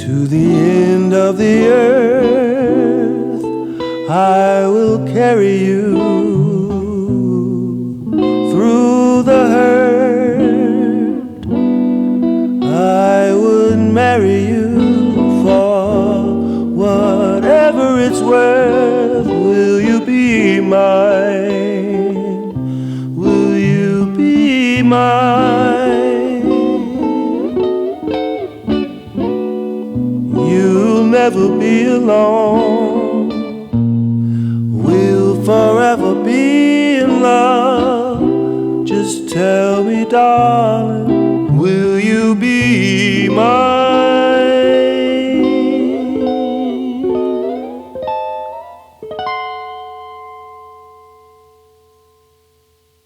To the end of the earth I will carry you. Through the hurt I would marry you. For whatever it's worth, will you be mine? Will you be mine? You'll never be alone. We'll forever be in love. Just tell me, darling, will you be mine?